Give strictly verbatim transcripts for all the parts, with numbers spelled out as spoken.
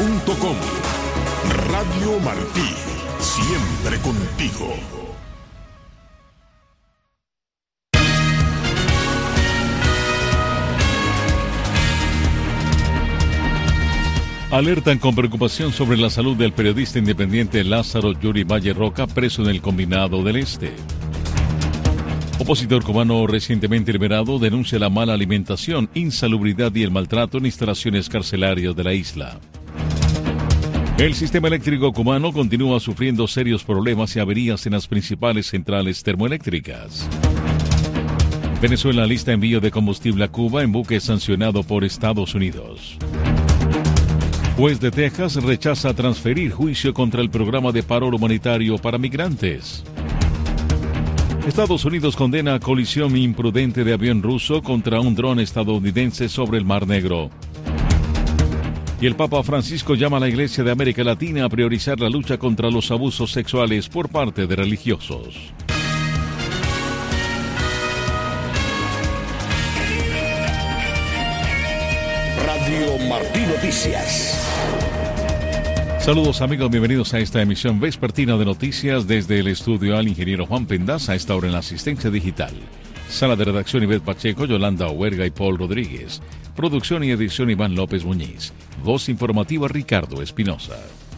punto com. Radio Martí, siempre contigo. Alertan con preocupación sobre la salud del periodista independiente Lázaro Yuri Valle Roca, preso en el Combinado del Este. Opositor cubano recientemente liberado denuncia la mala alimentación, insalubridad y el maltrato en instalaciones carcelarias de la isla. El sistema eléctrico cubano continúa sufriendo serios problemas y averías en las principales centrales termoeléctricas. Venezuela lista envío de combustible a Cuba en buque sancionado por Estados Unidos. Juez de Texas rechaza transferir juicio contra el programa de paro humanitario para migrantes. Estados Unidos condena colisión imprudente de avión ruso contra un dron estadounidense sobre el Mar Negro. Y el Papa Francisco llama a la Iglesia de América Latina a priorizar la lucha contra los abusos sexuales por parte de religiosos. Radio Martí Noticias. Saludos amigos, bienvenidos a esta emisión vespertina de noticias desde el estudio al ingeniero Juan Pendas, a esta hora en la asistencia digital. Sala de redacción Ivette Pacheco, Yolanda Huerga y Paul Rodríguez. Producción y edición Iván López Muñiz. Voz informativa Ricardo Espinosa.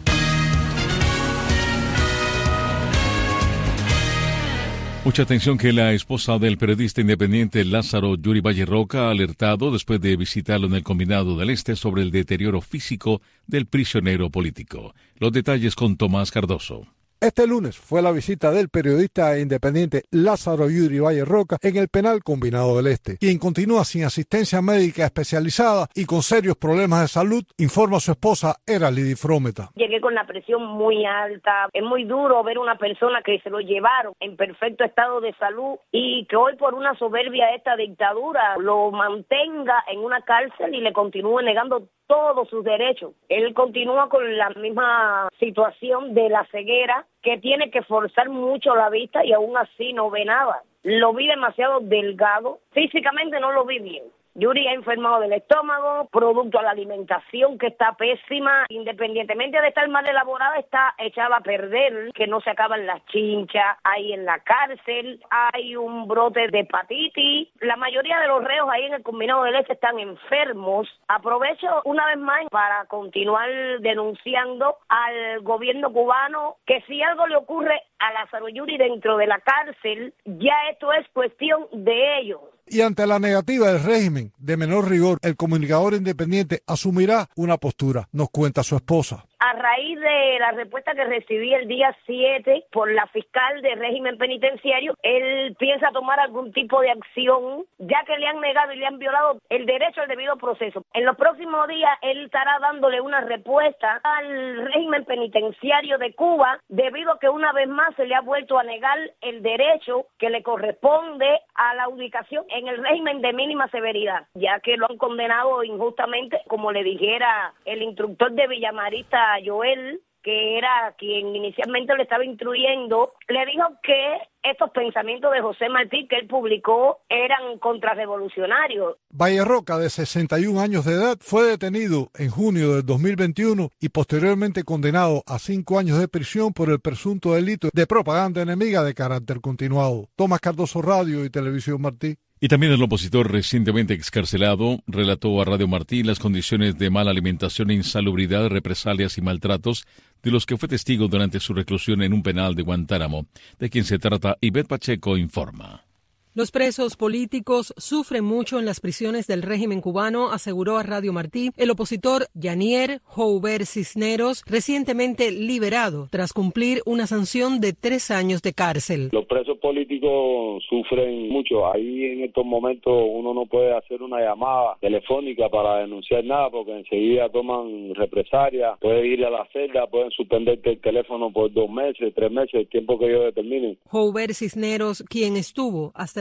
Mucha atención que la esposa del periodista independiente Lázaro Yuri Valle Roca ha alertado después de visitarlo en el Combinado del Este sobre el deterioro físico del prisionero político. Los detalles con Tomás Cardoso. Este lunes fue la visita del periodista independiente Lázaro Yuri Valle Roca en el penal Combinado del Este, quien continúa sin asistencia médica especializada y con serios problemas de salud, informa su esposa Eralidi Frometa. Llegué con la presión muy alta, es muy duro ver una persona que se lo llevaron en perfecto estado de salud y que hoy por una soberbia de esta dictadura lo mantenga en una cárcel y le continúe negando todos sus derechos. Él continúa con la misma situación de la ceguera, que tiene que forzar mucho la vista y aún así no ve nada. Lo vi demasiado delgado, físicamente no lo vi bien. Yuri ha enfermado del estómago, producto a la alimentación que está pésima, independientemente de estar mal elaborada, está echada a perder, que no se acaban las chinchas, hay en la cárcel, hay un brote de hepatitis, la mayoría de los reos ahí en el Combinado del Este están enfermos. Aprovecho una vez más para continuar denunciando al gobierno cubano que si algo le ocurre a Lázaro Yuri dentro de la cárcel, ya esto es cuestión de ellos. Y ante la negativa del régimen de menor rigor, el comunicador independiente asumirá una postura, nos cuenta su esposa. A raíz de la respuesta que recibí el día siete por la fiscal de régimen penitenciario, él piensa tomar algún tipo de acción, ya que le han negado y le han violado el derecho al debido proceso. En los próximos días, él estará dándole una respuesta al régimen penitenciario de Cuba, debido a que una vez más se le ha vuelto a negar el derecho que le corresponde a la ubicación en el régimen de mínima severidad, ya que lo han condenado injustamente, como le dijera el instructor de Villamarista, Joel, que era quien inicialmente le estaba instruyendo, le dijo que estos pensamientos de José Martí que él publicó eran contrarrevolucionarios. Valle Roca, de sesenta y un años de edad, fue detenido en junio del dos mil veintiuno y posteriormente condenado a cinco años de prisión por el presunto delito de propaganda enemiga de carácter continuado. Tomás Cardoso, Radio y Televisión Martí. Y también el opositor recientemente excarcelado relató a Radio Martí las condiciones de mala alimentación, insalubridad, represalias y maltratos de los que fue testigo durante su reclusión en un penal de Guantánamo. De quien se trata, Ivette Pacheco informa. Los presos políticos sufren mucho en las prisiones del régimen cubano, aseguró a Radio Martí el opositor Yanier Jouber Cisneros, recientemente liberado tras cumplir una sanción de tres años de cárcel. Los presos políticos sufren mucho. Ahí en estos momentos uno no puede hacer una llamada telefónica para denunciar nada porque enseguida toman represalias, pueden ir a la celda, pueden suspenderte el teléfono por dos meses, tres meses, el tiempo que ellos determinen. Jouber Cisneros, quien estuvo hasta el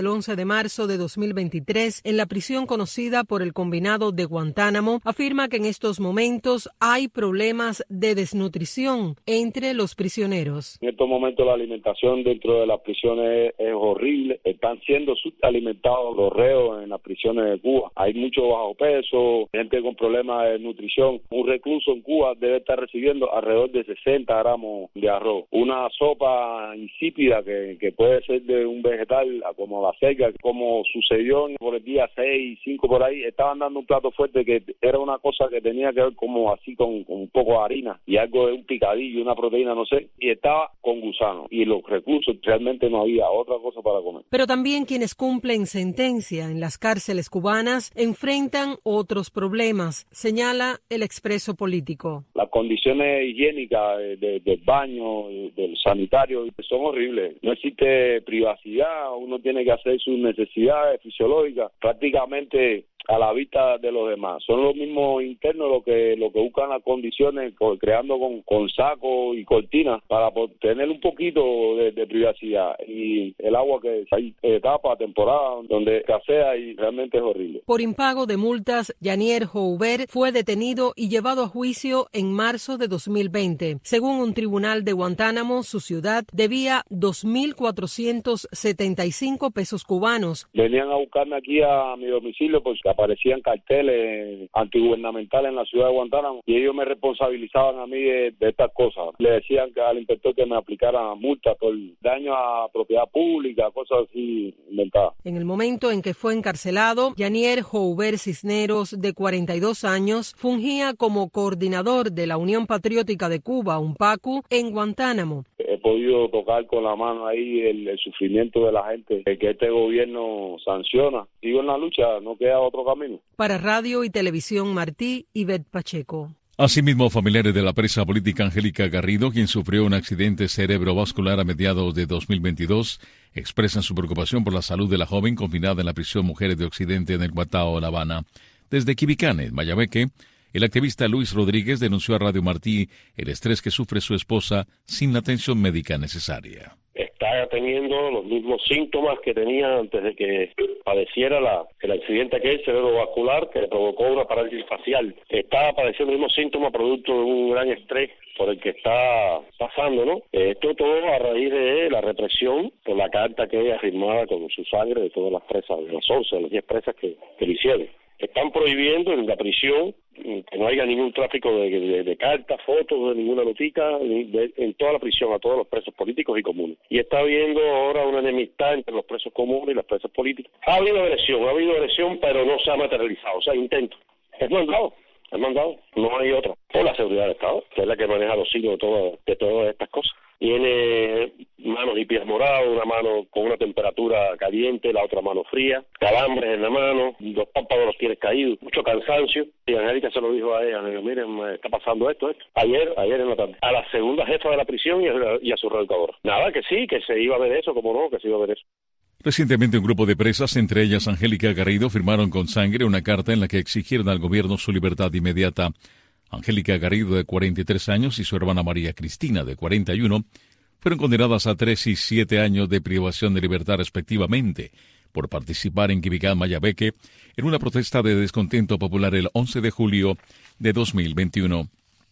el once de marzo de dos mil veintitrés en la prisión conocida por el Combinado de Guantánamo, afirma que en estos momentos hay problemas de desnutrición entre los prisioneros. En estos momentos la alimentación dentro de las prisiones es, es horrible. Están siendo subalimentados los reos en las prisiones de Cuba. Hay mucho bajo peso, gente con problemas de nutrición. Un recluso en Cuba debe estar recibiendo alrededor de sesenta gramos de arroz. Una sopa insípida que, que puede ser de un vegetal como la selga, como sucedió por el día seis, cinco por ahí. Estaban dando un plato fuerte que era una cosa que tenía que ver como así con, con un poco de harina y algo de un picadillo, una proteína, no sé, y estaba con gusano. Y los reclusos realmente no había otra cosa para comer. Pero también quienes cumplen sentencia en las cárceles cubanas enfrentan otros problemas, señala el expreso político. Las condiciones higiénicas de, de, del baño, del sanitario, son horribles. No existe privacidad, uno tiene que hacer sus necesidades fisiológicas prácticamente a la vista de los demás. Son los mismos internos los que lo que buscan las condiciones, creando con, con sacos y cortinas para tener un poquito de, de privacidad. Y el agua que hay etapa, temporada, donde escasea y realmente es horrible. Por impago de multas, Yanier Jouber fue detenido y llevado a juicio en marzo de dos mil veinte. Según un tribunal de Guantánamo, su ciudad debía dos mil cuatrocientos setenta y cinco pesos cubanos. Venían a buscarme aquí a mi domicilio porque aparecían carteles antigubernamentales en la ciudad de Guantánamo y ellos me responsabilizaban a mí de, de estas cosas. Le decían que al inspector que me aplicara multa por daño a propiedad pública, cosas así inventadas. En el momento en que fue encarcelado, Yanier Jouber Cisneros, de cuarenta y dos años, fungía como coordinador de la Unión Patriótica de Cuba, UNPACU, en Guantánamo. He podido tocar con la mano ahí el, el sufrimiento de la gente, el que este gobierno sanciona. Sigo en la lucha, no queda otro camino. Para Radio y Televisión Martí, Ivette Pacheco. Asimismo, familiares de la presa política Angélica Garrido, quien sufrió un accidente cerebrovascular a mediados de dos mil veintidós, expresan su preocupación por la salud de la joven confinada en la prisión Mujeres de Occidente en el Guatao, La Habana. Desde Quibicane, Mayabeque, el activista Luis Rodríguez denunció a Radio Martí el estrés que sufre su esposa sin la atención médica necesaria. Está teniendo los mismos síntomas que tenía antes de que padeciera la, el accidente aquel cerebrovascular que le provocó una parálisis facial. Está padeciendo los mismos síntomas producto de un gran estrés por el que está pasando, ¿no? Esto todo a raíz de la represión por la carta que ella firmaba con su sangre de todas las presas, de las once, de las diez presas que, que le hicieron. Están prohibiendo en la prisión que no haya ningún tráfico de, de, de cartas, fotos, de ninguna notica, de, en toda la prisión, a todos los presos políticos y comunes. Y está habiendo ahora una enemistad entre los presos comunes y los presos políticos. Ha habido agresión, ha habido agresión, pero no se ha materializado, o sea, intento. Es mandado, es mandado, no hay otra. Por la seguridad del Estado, que es la que maneja los hilos de, todo, de todas estas cosas. Tiene manos y pies morados, una mano con una temperatura caliente, la otra mano fría, calambres en la mano, los párpados los tiene caídos, mucho cansancio. Y Angélica se lo dijo a ella, le dijo, miren, me está pasando esto, esto. Ayer, ayer en la tarde, a la segunda jefa de la prisión y a, y a su reeducadora. Nada, que sí, que se iba a ver eso, como no, que se iba a ver eso. Recientemente un grupo de presas, entre ellas Angélica Garrido, firmaron con sangre una carta en la que exigieron al gobierno su libertad inmediata. Angélica Garrido, de cuarenta y tres años, y su hermana María Cristina, de cuarenta y uno, fueron condenadas a tres y siete años de privación de libertad respectivamente por participar en Quibicán, Mayabeque, en una protesta de descontento popular el once de julio de dos mil veintiuno.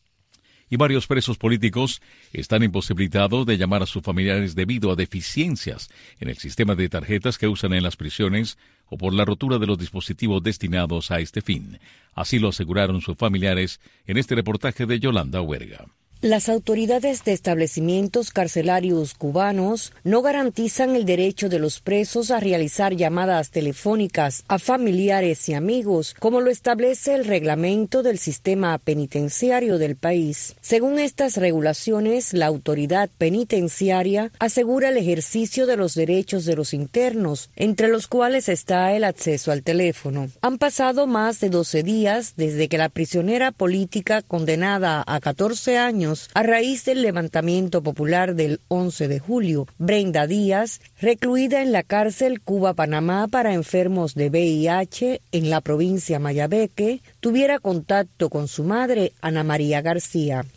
Y varios presos políticos están imposibilitados de llamar a sus familiares debido a deficiencias en el sistema de tarjetas que usan en las prisiones o por la rotura de los dispositivos destinados a este fin. Así lo aseguraron sus familiares en este reportaje de Yolanda Huerga. Las autoridades de establecimientos carcelarios cubanos no garantizan el derecho de los presos a realizar llamadas telefónicas a familiares y amigos, como lo establece el reglamento del sistema penitenciario del país. Según estas regulaciones, la autoridad penitenciaria asegura el ejercicio de los derechos de los internos, entre los cuales está el acceso al teléfono. Han pasado más de doce días desde que la prisionera política condenada a catorce años a raíz del levantamiento popular del once de julio, Brenda Díaz, recluida en la cárcel Cuba-Panamá para enfermos de V I H en la provincia Mayabeque, tuviera contacto con su madre, Ana María García. Hizo un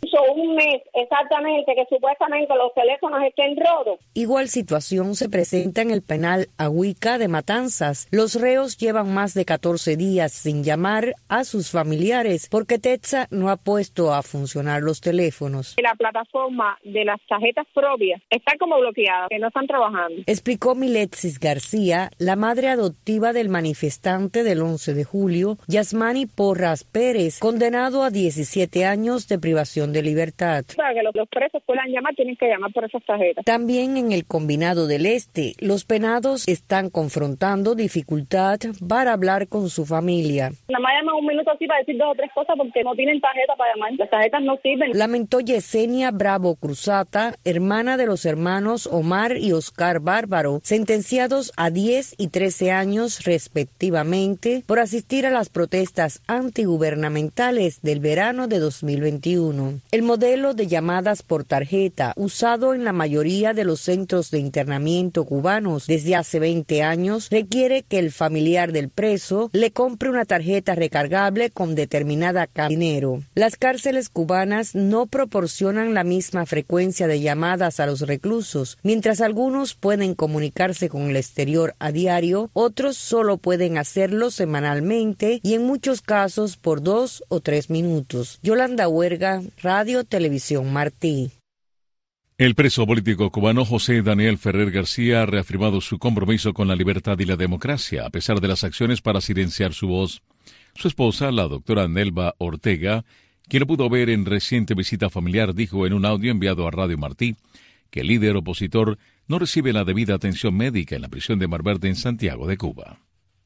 un mes exactamente que supuestamente los teléfonos estén rotos. Igual situación se presenta en el penal Ahuica de Matanzas. Los reos llevan más de catorce días sin llamar a sus familiares porque TETSA no ha puesto a funcionar los teléfonos. La plataforma de las tarjetas propias está como bloqueada, que no están trabajando. Explicó Miletsis García, la madre adoptiva del manifestante del once de julio, Yasmani Porras Pérez, condenado a diecisiete años de privación de libertad. Para que los, los presos puedan llamar, tienen que llamar por esas tarjetas. También en el Combinado del Este, los penados están confrontando dificultad para hablar con su familia. Nada más llaman un minuto así para decir dos o tres cosas porque no tienen tarjeta para llamar. Las tarjetas no sirven. Lamentó Yesenia Bravo Cruzata, hermana de los hermanos Omar y Oscar Bárbaro, sentenciados a diez y trece años respectivamente por asistir a las protestas antigubernamentales del verano de dos mil veintiuno. El modelo de llamadas por tarjeta, usado en la mayoría de los centros de internamiento cubanos desde hace veinte años, requiere que el familiar del preso le compre una tarjeta recargable con determinada cantidad de dinero. Las cárceles cubanas no proporcionan la misma frecuencia de llamadas a los reclusos. Mientras algunos pueden comunicarse con el exterior a diario, otros solo pueden hacerlo semanalmente y en muchos casos por dos o tres minutos. Yolanda Huerga, Radio Televisión Martí. El preso político cubano José Daniel Ferrer García ha reafirmado su compromiso con la libertad y la democracia, a pesar de las acciones para silenciar su voz. Su esposa, la doctora Nelva Ortega, quien lo pudo ver en reciente visita familiar, dijo en un audio enviado a Radio Martí que el líder opositor no recibe la debida atención médica en la prisión de Mar Verde en Santiago de Cuba.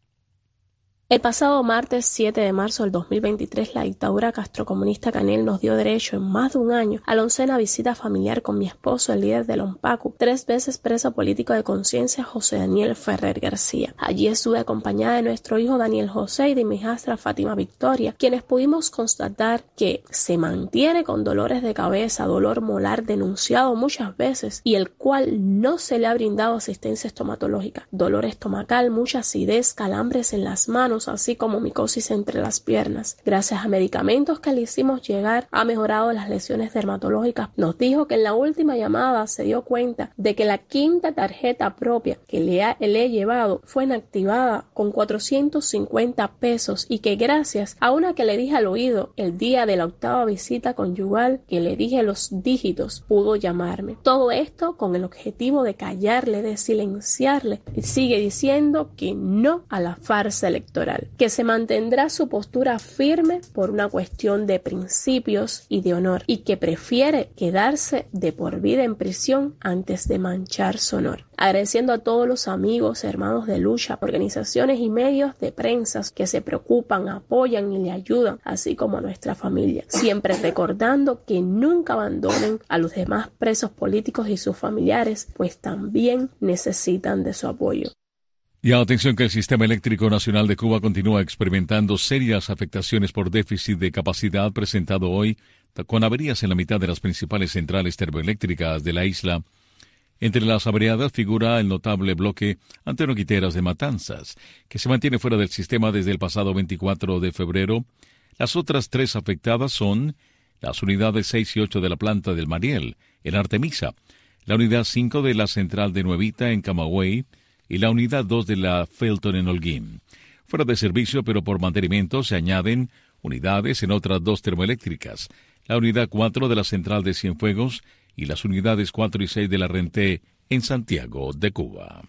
El pasado martes siete de marzo del dos mil veintitrés, la dictadura castrocomunista Canel nos dio derecho en más de un año a la oncena visita familiar con mi esposo, el líder del ONPACU, tres veces preso político de conciencia, José Daniel Ferrer García. Allí estuve acompañada de nuestro hijo Daniel José y de mi hijastra Fátima Victoria, quienes pudimos constatar que se mantiene con dolores de cabeza, dolor molar denunciado muchas veces y el cual no se le ha brindado asistencia estomatológica, dolor estomacal, mucha acidez, calambres en las manos, así como micosis entre las piernas. Gracias a medicamentos que le hicimos llegar, ha mejorado las lesiones dermatológicas. Nos dijo que en la última llamada se dio cuenta de que la quinta tarjeta propia que le, ha, le he llevado fue inactivada con cuatrocientos cincuenta pesos y que gracias a una que le dije al oído el día de la octava visita conyugal, que le dije los dígitos, pudo llamarme. Todo esto con el objetivo de callarle, de silenciarle, y sigue diciendo que no a la farsa electoral, que se mantendrá su postura firme por una cuestión de principios y de honor y que prefiere quedarse de por vida en prisión antes de manchar su honor. Agradeciendo a todos los amigos, hermanos de lucha, organizaciones y medios de prensa que se preocupan, apoyan y le ayudan, así como a nuestra familia. Siempre recordando que nunca abandonen a los demás presos políticos y sus familiares, pues también necesitan de su apoyo. Y atención que el Sistema Eléctrico Nacional de Cuba continúa experimentando serias afectaciones por déficit de capacidad presentado hoy, con averías en la mitad de las principales centrales termoeléctricas de la isla. Entre las averiadas figura el notable bloque Antonio Guiteras de Matanzas, que se mantiene fuera del sistema desde el pasado veinticuatro de febrero. Las otras tres afectadas son las unidades seis y ocho de la planta del Mariel, en Artemisa, la unidad cinco de la central de Nuevita, en Camagüey, y la unidad dos de la Felton en Holguín. Fuera de servicio, pero por mantenimiento, se añaden unidades en otras dos termoeléctricas, la unidad cuatro de la central de Cienfuegos y las unidades cuatro y seis de la Renté en Santiago de Cuba.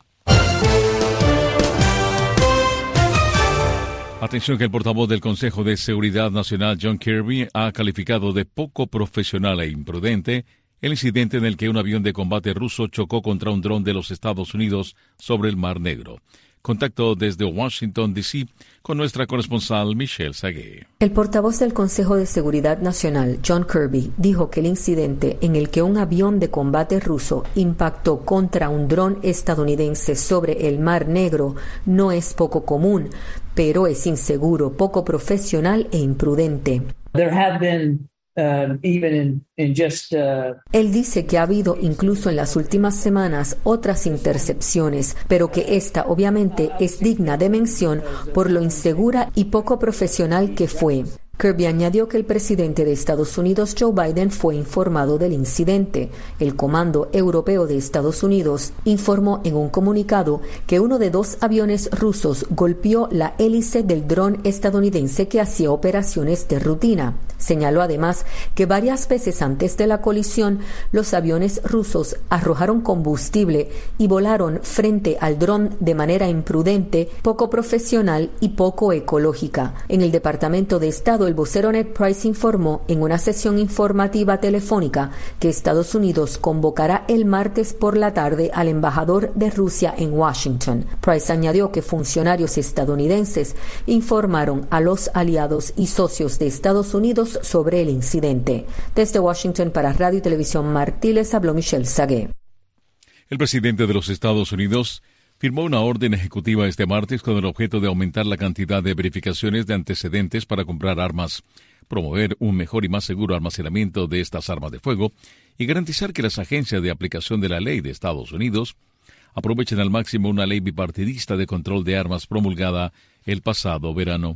Atención que el portavoz del Consejo de Seguridad Nacional, John Kirby, ha calificado de poco profesional e imprudente el incidente en el que un avión de combate ruso chocó contra un dron de los Estados Unidos sobre el Mar Negro. Contacto desde Washington, D C, con nuestra corresponsal Michelle Sagué. El portavoz del Consejo de Seguridad Nacional, John Kirby, dijo que el incidente en el que un avión de combate ruso impactó contra un dron estadounidense sobre el Mar Negro no es poco común, pero es inseguro, poco profesional e imprudente. There have been Uh, even in, in just, uh... Él dice que ha habido incluso en las últimas semanas otras intercepciones, pero que esta obviamente es digna de mención por lo insegura y poco profesional que fue. Kirby añadió que el presidente de Estados Unidos, Joe Biden, fue informado del incidente. El Comando Europeo de Estados Unidos informó en un comunicado que uno de dos aviones rusos golpeó la hélice del dron estadounidense que hacía operaciones de rutina. Señaló además que varias veces antes de la colisión, los aviones rusos arrojaron combustible y volaron frente al dron de manera imprudente, poco profesional y poco ecológica. En el Departamento de Estado, el vocero Ned Price informó en una sesión informativa telefónica que Estados Unidos convocará el martes por la tarde al embajador de Rusia en Washington. Price añadió que funcionarios estadounidenses informaron a los aliados y socios de Estados Unidos sobre el incidente. Desde Washington para Radio y Televisión Martí les habló Michelle Sagué. El presidente de los Estados Unidos firmó una orden ejecutiva este martes con el objeto de aumentar la cantidad de verificaciones de antecedentes para comprar armas, promover un mejor y más seguro almacenamiento de estas armas de fuego y garantizar que las agencias de aplicación de la ley de Estados Unidos aprovechen al máximo una ley bipartidista de control de armas promulgada el pasado verano.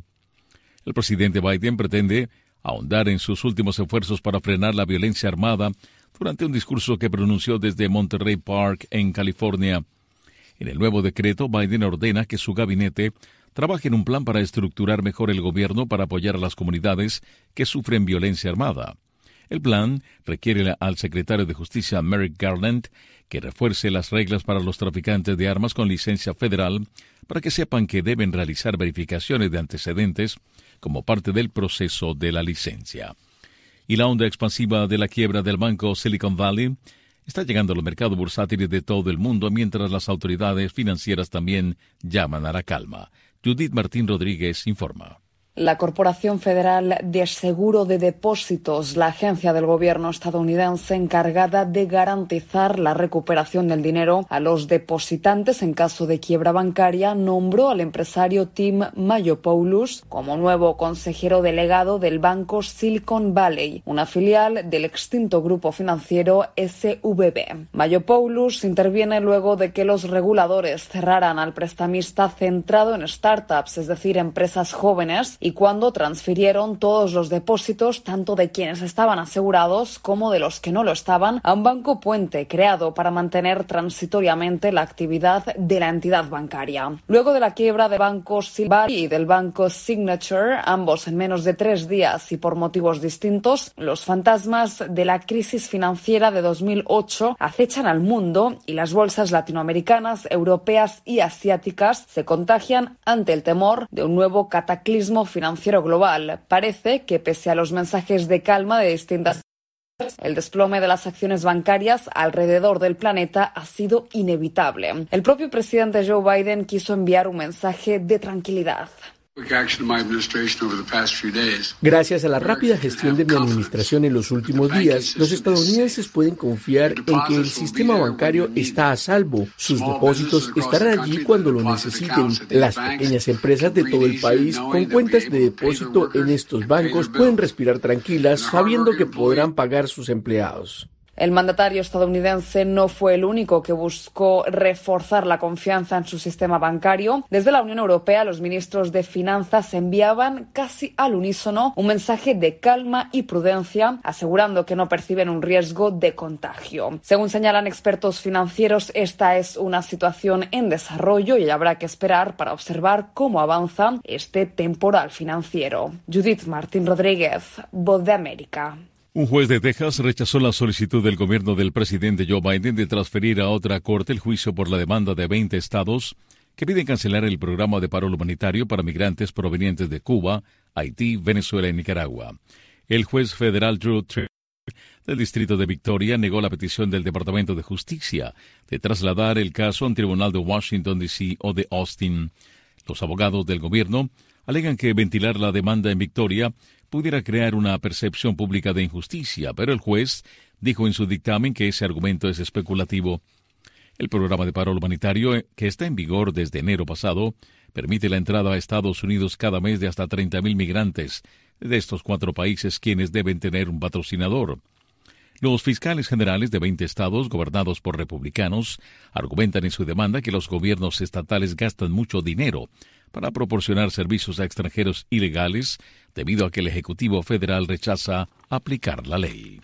El presidente Biden pretende ahondar en sus últimos esfuerzos para frenar la violencia armada durante un discurso que pronunció desde Monterey Park, en California. En el nuevo decreto, Biden ordena que su gabinete trabaje en un plan para estructurar mejor el gobierno para apoyar a las comunidades que sufren violencia armada. El plan requiere al secretario de Justicia Merrick Garland que refuerce las reglas para los traficantes de armas con licencia federal para que sepan que deben realizar verificaciones de antecedentes como parte del proceso de la licencia. Y la onda expansiva de la quiebra del banco Silicon Valley está llegando a los mercados bursátiles de todo el mundo, mientras las autoridades financieras también llaman a la calma. Judith Martín Rodríguez informa. La Corporación Federal de Seguro de Depósitos, la agencia del gobierno estadounidense encargada de garantizar la recuperación del dinero a los depositantes en caso de quiebra bancaria, nombró al empresario Tim Mayopoulos como nuevo consejero delegado del banco Silicon Valley, una filial del extinto grupo financiero S V B. Mayopoulos interviene luego de que los reguladores cerraran al prestamista centrado en startups, es decir, empresas jóvenes, y cuando transfirieron todos los depósitos, tanto de quienes estaban asegurados como de los que no lo estaban, a un banco puente creado para mantener transitoriamente la actividad de la entidad bancaria. Luego de la quiebra del banco Silver y del banco Signature, ambos en menos de tres días y por motivos distintos, los fantasmas de la crisis financiera de dos mil ocho acechan al mundo y las bolsas latinoamericanas, europeas y asiáticas se contagian ante el temor de un nuevo cataclismo financiero global. Parece que pese a los mensajes de calma de distintas, el desplome de las acciones bancarias alrededor del planeta ha sido inevitable. El propio presidente Joe Biden quiso enviar un mensaje de tranquilidad. Gracias a la rápida gestión de mi administración en los últimos días, los estadounidenses pueden confiar en que el sistema bancario está a salvo. Sus depósitos estarán allí cuando lo necesiten. Las pequeñas empresas de todo el país con cuentas de depósito en estos bancos pueden respirar tranquilas sabiendo que podrán pagar sus empleados. El mandatario estadounidense no fue el único que buscó reforzar la confianza en su sistema bancario. Desde la Unión Europea, los ministros de Finanzas enviaban casi al unísono un mensaje de calma y prudencia, asegurando que no perciben un riesgo de contagio. Según señalan expertos financieros, esta es una situación en desarrollo y habrá que esperar para observar cómo avanza este temporal financiero. Judith Martín Rodríguez, Voz de América. Un juez de Texas rechazó la solicitud del gobierno del presidente Joe Biden de transferir a otra corte el juicio por la demanda de veinte estados que piden cancelar el programa de paro humanitario para migrantes provenientes de Cuba, Haití, Venezuela y Nicaragua. El juez federal Drew Trier del Distrito de Victoria negó la petición del Departamento de Justicia de trasladar el caso a un tribunal de Washington, D C o de Austin. Los abogados del gobierno alegan que ventilar la demanda en Victoria pudiera crear una percepción pública de injusticia, pero el juez dijo en su dictamen que ese argumento es especulativo. El programa de paro humanitario, que está en vigor desde enero pasado, permite la entrada a Estados Unidos cada mes de hasta treinta mil migrantes de estos cuatro países, quienes deben tener un patrocinador. Los fiscales generales de veinte estados gobernados por republicanos argumentan en su demanda que los gobiernos estatales gastan mucho dinero para proporcionar servicios a extranjeros ilegales, debido a que el Ejecutivo Federal rechaza aplicar la ley.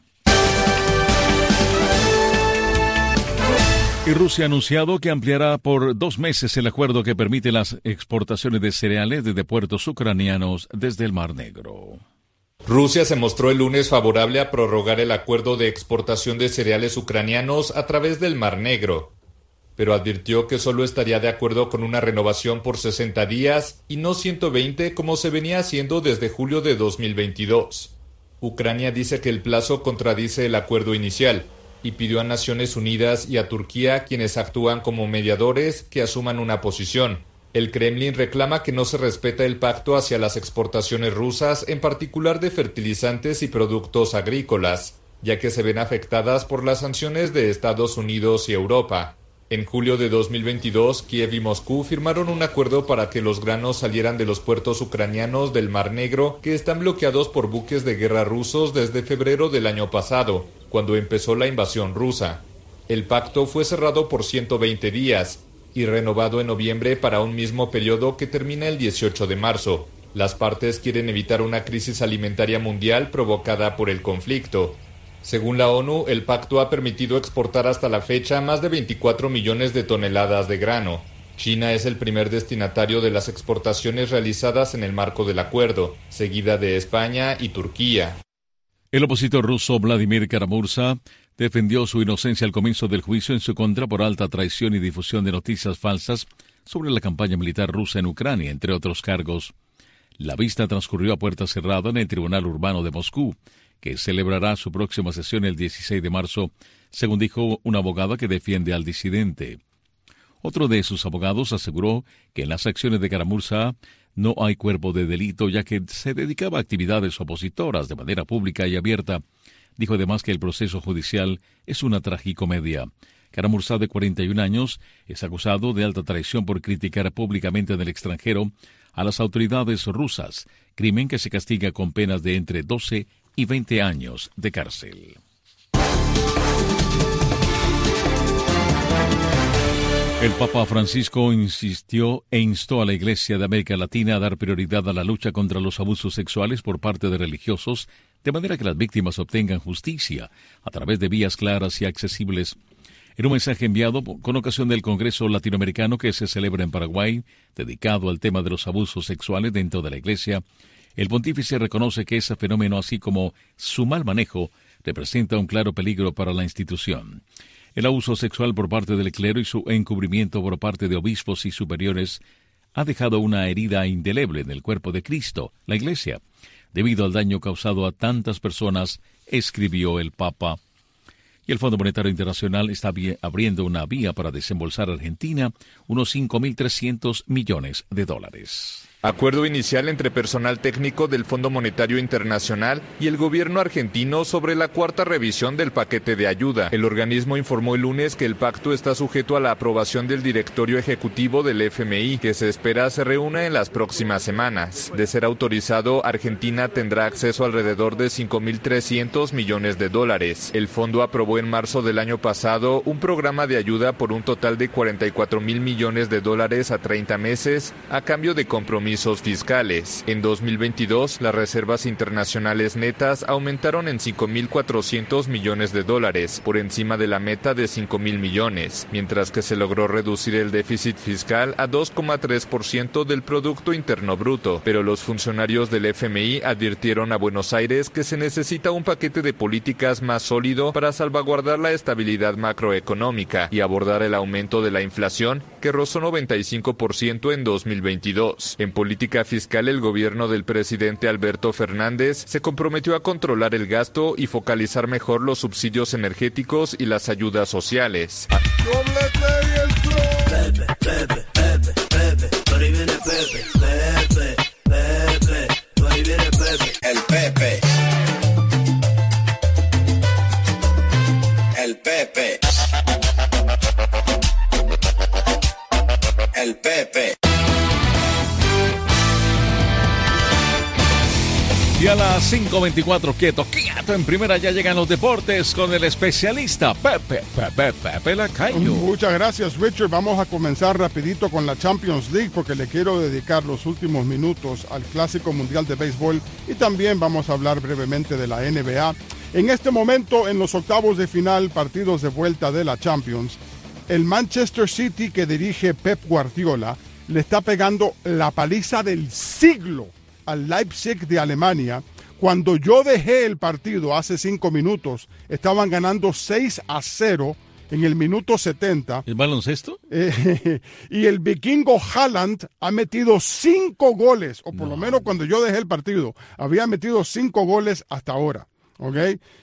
Y Rusia ha anunciado que ampliará por dos meses el acuerdo que permite las exportaciones de cereales desde puertos ucranianos desde el Mar Negro. Rusia se mostró el lunes favorable a prorrogar el acuerdo de exportación de cereales ucranianos a través del Mar Negro, pero advirtió que solo estaría de acuerdo con una renovación por sesenta días y no ciento veinte como se venía haciendo desde julio de dos mil veintidós. Ucrania dice que el plazo contradice el acuerdo inicial y pidió a Naciones Unidas y a Turquía, quienes actúan como mediadores, que asuman una posición. El Kremlin reclama que no se respeta el pacto hacia las exportaciones rusas, en particular de fertilizantes y productos agrícolas, ya que se ven afectadas por las sanciones de Estados Unidos y Europa. En julio de dos mil veintidós, Kiev y Moscú firmaron un acuerdo para que los granos salieran de los puertos ucranianos del Mar Negro, que están bloqueados por buques de guerra rusos desde febrero del año pasado, cuando empezó la invasión rusa. El pacto fue cerrado por ciento veinte días y renovado en noviembre para un mismo periodo que termina el dieciocho de marzo. Las partes quieren evitar una crisis alimentaria mundial provocada por el conflicto. Según la ONU, el pacto ha permitido exportar hasta la fecha más de veinticuatro millones de toneladas de grano. China es el primer destinatario de las exportaciones realizadas en el marco del acuerdo, seguida de España y Turquía. El opositor ruso Vladimir Kara-Murza defendió su inocencia al comienzo del juicio en su contra por alta traición y difusión de noticias falsas sobre la campaña militar rusa en Ucrania, entre otros cargos. La vista transcurrió a puerta cerrada en el Tribunal Urbano de Moscú, que celebrará su próxima sesión el dieciséis de marzo, según dijo una abogada que defiende al disidente. Otro de sus abogados aseguró que en las acciones de Kara-Murza no hay cuerpo de delito, ya que se dedicaba a actividades opositoras de manera pública y abierta. Dijo además que el proceso judicial es una tragicomedia. Kara-Murza, de cuarenta y un años, es acusado de alta traición por criticar públicamente en el extranjero a las autoridades rusas, crimen que se castiga con penas de entre doce y veinte años de cárcel. El Papa Francisco insistió e instó a la Iglesia de América Latina a dar prioridad a la lucha contra los abusos sexuales por parte de religiosos, de manera que las víctimas obtengan justicia a través de vías claras y accesibles. En un mensaje enviado con ocasión del Congreso Latinoamericano que se celebra en Paraguay, dedicado al tema de los abusos sexuales dentro de la Iglesia, el pontífice reconoce que ese fenómeno, así como su mal manejo, representa un claro peligro para la institución. El abuso sexual por parte del clero y su encubrimiento por parte de obispos y superiores ha dejado una herida indeleble en el cuerpo de Cristo, la Iglesia, debido al daño causado a tantas personas, escribió el Papa. Y el Fondo Monetario Internacional está abriendo una vía para desembolsar a Argentina unos cinco mil trescientos millones de dólares. Acuerdo inicial entre personal técnico del Fondo Monetario Internacional y el gobierno argentino sobre la cuarta revisión del paquete de ayuda. El organismo informó el lunes que el pacto está sujeto a la aprobación del directorio ejecutivo del F M I, que se espera se reúna en las próximas semanas. De ser autorizado, Argentina tendrá acceso a alrededor de cinco mil trescientos millones de dólares. El fondo aprobó en marzo del año pasado un programa de ayuda por un total de cuarenta y cuatro mil millones de dólares a treinta meses a cambio de compromisos fiscales. En dos mil veintidós, las reservas internacionales netas aumentaron en cinco mil cuatrocientos millones de dólares, por encima de la meta de cinco mil millones, mientras que se logró reducir el déficit fiscal a dos coma tres por ciento del Producto Interno Bruto. Pero los funcionarios del F M I advirtieron a Buenos Aires que se necesita un paquete de políticas más sólido para salvaguardar la estabilidad macroeconómica y abordar el aumento de la inflación, que rozó noventa y cinco por ciento en dos mil veintidós. En política fiscal, el gobierno del presidente Alberto Fernández se comprometió a controlar el gasto y focalizar mejor los subsidios energéticos y las ayudas sociales. Pepe, Pepe, Pepe, Pepe, por ahí viene Pepe, Pepe, Pepe, por ahí viene Pepe, el Pepe, el Pepe, el Pepe. Y a las las cinco veinticuatro, quieto, quieto. En primera ya llegan los deportes con el especialista Pepe, Pepe, Pepe Lacayo. Muchas gracias, Richard. Vamos a comenzar rapidito con la Champions League porque le quiero dedicar los últimos minutos al Clásico Mundial de Béisbol y también vamos a hablar brevemente de la N B A. En este momento, en los octavos de final, partidos de vuelta de la Champions, el Manchester City que dirige Pep Guardiola le está pegando la paliza del siglo al Leipzig de Alemania. Cuando yo dejé el partido hace cinco minutos, estaban ganando seis a cero en el minuto setenta. ¿El baloncesto? Eh, y el vikingo Haaland ha metido cinco goles, o por no. lo menos cuando yo dejé el partido, había metido cinco goles hasta ahora. ¿Ok?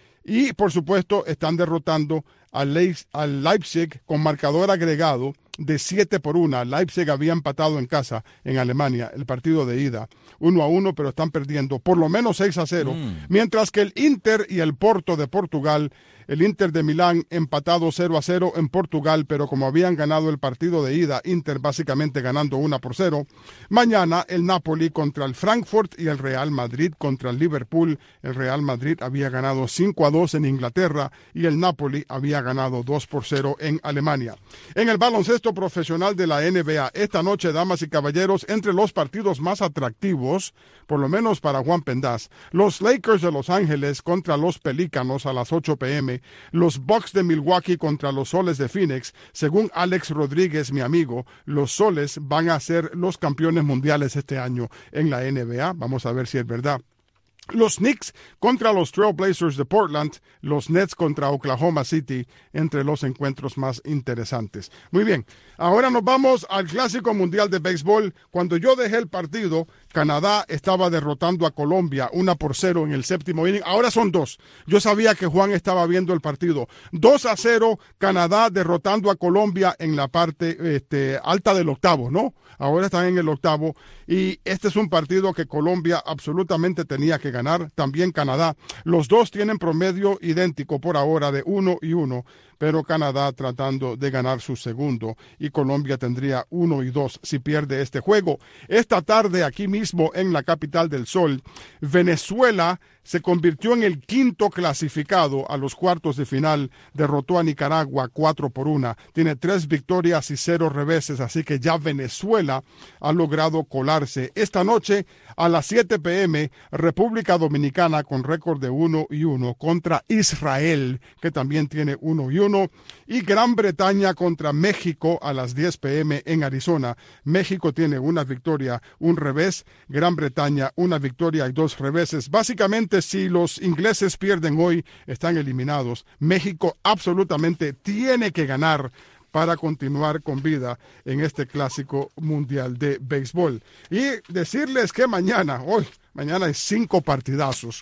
Y por supuesto están derrotando al Leipzig con marcador agregado de siete por uno. Leipzig había empatado en casa en Alemania el partido de ida uno a uno, pero están perdiendo por lo menos seis a cero. Mm. Mientras que el Inter y el Porto de Portugal, el Inter de Milán empatado cero a cero en Portugal, pero como habían ganado el partido de ida, Inter básicamente ganando uno por cero. Mañana el Napoli contra el Frankfurt y el Real Madrid contra el Liverpool. El Real Madrid había ganado cinco a dos en Inglaterra y el Napoli había ganado dos por cero en Alemania. En el baloncesto profesional de la N B A, esta noche, damas y caballeros, entre los partidos más atractivos, por lo menos para Juan Pendaz, los Lakers de Los Ángeles contra los Pelícanos a las ocho p m, los Bucks de Milwaukee contra los Soles de Phoenix. Según Alex Rodríguez, mi amigo, los Soles van a ser los campeones mundiales este año en la N B A. Vamos a ver si es verdad. Los Knicks contra los Trail Blazers de Portland, los Nets contra Oklahoma City, entre los encuentros más interesantes. Muy bien, ahora nos vamos al Clásico Mundial de Béisbol. Cuando yo dejé el partido, Canadá estaba derrotando a Colombia una por cero en el séptimo inning. Ahora son dos. Yo sabía que Juan estaba viendo el partido. dos a cero, Canadá derrotando a Colombia en la parte este, alta del octavo, ¿no? Ahora están en el octavo y este es un partido que Colombia absolutamente tenía que ganar. También Canadá. Los dos tienen promedio idéntico por ahora de uno y uno, pero Canadá tratando de ganar su segundo y Colombia tendría uno y dos si pierde este juego. Esta tarde aquí mismo en la capital del sol, Venezuela se convirtió en el quinto clasificado a los cuartos de final, derrotó a Nicaragua cuatro por una, tiene tres victorias y cero reveses, así que ya Venezuela ha logrado colarse. Esta noche a las siete p m, República Dominicana con récord de uno y uno contra Israel, que también tiene uno y uno, y Gran Bretaña contra México a las diez p m en Arizona. México tiene una victoria, un revés, Gran Bretaña una victoria y dos reveses. Básicamente, si los ingleses pierden hoy, están eliminados. México absolutamente tiene que ganar para continuar con vida en este Clásico Mundial de Béisbol. Y decirles que mañana, hoy, mañana hay cinco partidazos.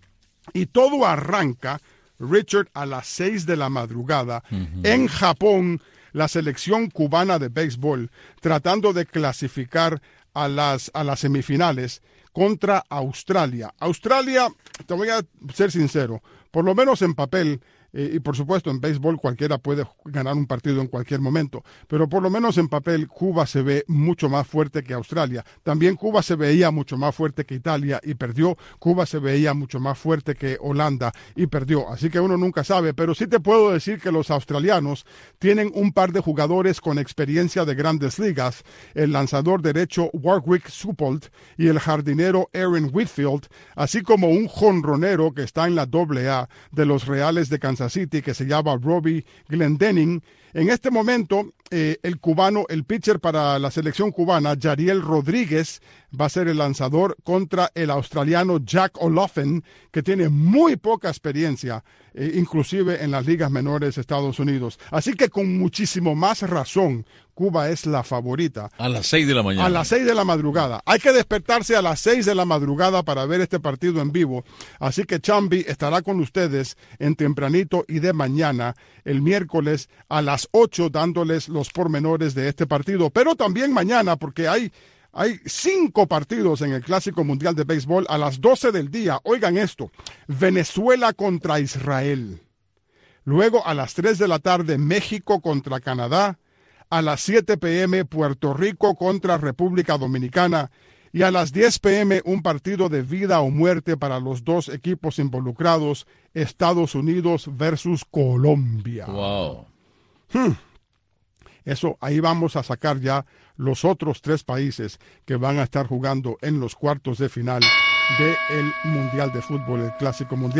Y todo arranca, Richard, a las seis de la madrugada, uh-huh. en Japón, la selección cubana de béisbol, tratando de clasificar a las, a las semifinales contra Australia. Australia, te voy a ser sincero, por lo menos en papel, eh, y por supuesto en béisbol cualquiera puede ganar un partido en cualquier momento, pero por lo menos en papel Cuba se ve mucho más fuerte que Australia. También Cuba se veía mucho más fuerte que Italia y perdió. Cuba se veía mucho más fuerte que Holanda y perdió. Así que uno nunca sabe, pero sí te puedo decir que los australianos tienen un par de jugadores con experiencia de grandes ligas, el lanzador derecho Warwick Suppolt y el jardinero Aaron Whitfield, así como un jonronero que está en la doble A de los Reales de Kansas City, que se llama Robbie Glendening. En este momento, eh, el cubano, el pitcher para la selección cubana, Yariel Rodríguez, va a ser el lanzador contra el australiano Jack O'Loughlin, que tiene muy poca experiencia, eh, inclusive en las ligas menores de Estados Unidos. Así que con muchísimo más razón, Cuba es la favorita. A las seis de la mañana. A las seis de la madrugada. Hay que despertarse a las seis de la madrugada para ver este partido en vivo. Así que Chambi estará con ustedes en tempranito y de mañana, el miércoles a las ocho, dándoles los pormenores de este partido. Pero también mañana, porque hay... Hay cinco partidos en el Clásico Mundial de Béisbol a las doce del día. Oigan esto, Venezuela contra Israel. Luego a las tres de la tarde, México contra Canadá. A las siete p m, Puerto Rico contra República Dominicana. Y a las diez p m un partido de vida o muerte para los dos equipos involucrados, Estados Unidos versus Colombia. Wow. Hmm. Eso, ahí vamos a sacar ya los otros tres países que van a estar jugando en los cuartos de final del Mundial de Fútbol, el Clásico Mundial.